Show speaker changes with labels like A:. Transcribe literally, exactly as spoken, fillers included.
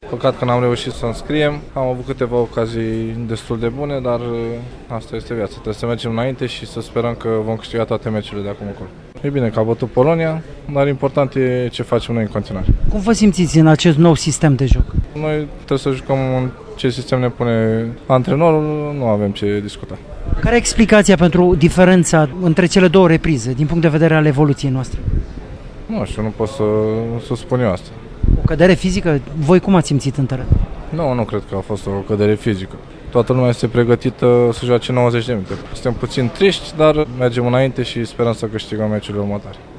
A: Păcat că n-am reușit să înscriem, am avut câteva ocazii destul de bune, dar asta este viața. Trebuie să mergem înainte și să sperăm că vom câștiga toate meciurile de acum încolo. E bine că a bătut Polonia, dar important e ce facem noi în continuare.
B: Cum vă simțiți în acest nou sistem de joc?
A: Noi trebuie să jucăm în ce sistem ne pune antrenorul, nu avem ce discuta.
B: Care e explicația pentru diferența între cele două reprize, din punct de vedere al evoluției noastre?
A: Nu știu, nu pot să, să spun eu asta.
B: O cădere fizică? Voi cum ați simțit în teren?
A: Nu, nu cred că a fost o cădere fizică. Toată lumea este pregătită să joace nouăzeci de minute. Suntem puțin triști, dar mergem înainte și sperăm să câștigăm meciurile următoare.